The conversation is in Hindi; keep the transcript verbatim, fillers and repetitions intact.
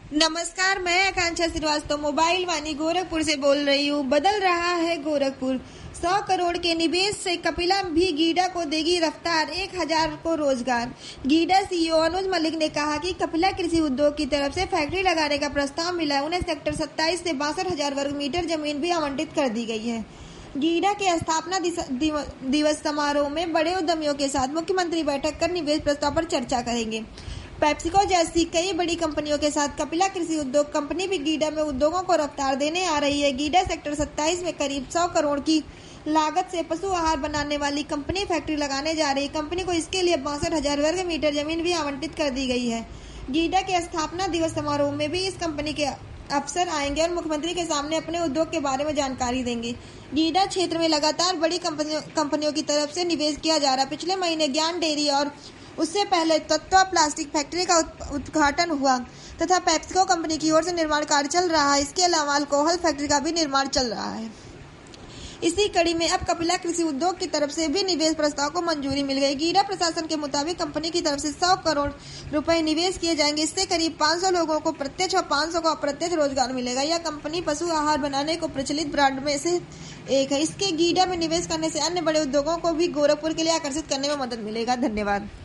नमस्कार, मैं आकांक्षा श्रीवास्तव मोबाइल वाणी गोरखपुर से बोल रही हूँ। बदल रहा है गोरखपुर। सौ करोड़ के निवेश से कपिला भी गीडा को देगी रफ्तार, एक हजार को रोजगार। गीडा सीईओ अनुज मलिक ने कहा कि कपिला कृषि उद्योग की तरफ से फैक्ट्री लगाने का प्रस्ताव मिला है। उन्हें सेक्टर सत्ताईस से बासठ हजार वर्ग मीटर जमीन भी आवंटित कर दी गई है। गीडा के स्थापना दिवस समारोह में बड़े उद्यमियों के साथ मुख्यमंत्री बैठक कर निवेश प्रस्ताव पर चर्चा करेंगे। पेप्सिको जैसी कई बड़ी कंपनियों के साथ कपिला कृषि उद्योग कंपनी भी गीडा में उद्योगों को रफ्तार देने आ रही है। गीडा सेक्टर सत्ताईस में करीब सौ करोड़ की लागत से पशु आहार बनाने वाली कंपनी फैक्ट्री लगाने जा रही। कंपनी को इसके लिए बासठ हजार वर्ग मीटर जमीन भी आवंटित कर दी गई है। गीडा के स्थापना दिवस समारोह में भी इस कंपनी के अफसर आएंगे और मुख्यमंत्री के सामने अपने उद्योग के बारे में जानकारी देंगे। गीडा क्षेत्र में लगातार बड़ी कंपनियों कंपनियों की तरफ से निवेश किया जा रहा है। पिछले महीने ज्ञान डेयरी और उससे पहले तत्वा प्लास्टिक फैक्ट्री का उद्घाटन हुआ तथा पेप्सिको कंपनी की ओर से निर्माण कार्य चल रहा है। इसके अलावा अल्कोहल फैक्ट्री का भी निर्माण चल रहा है। इसी कड़ी में अब कपिला कृषि उद्योग की तरफ से भी निवेश प्रस्ताव को मंजूरी मिल गई। गीडा प्रशासन के मुताबिक कंपनी की तरफ से सौ करोड़ रुपए निवेश किए जाएंगे। इससे करीब पाँच सौ लोगों को प्रत्यक्ष और पाँच सौ को अप्रत्यक्ष रोजगार मिलेगा। यह कंपनी पशु आहार बनाने को प्रचलित ब्रांड में से एक है। इसके गीडा में निवेश करने से अन्य बड़े उद्योगों को भी गोरखपुर के लिए आकर्षित करने में मदद मिलेगा। धन्यवाद।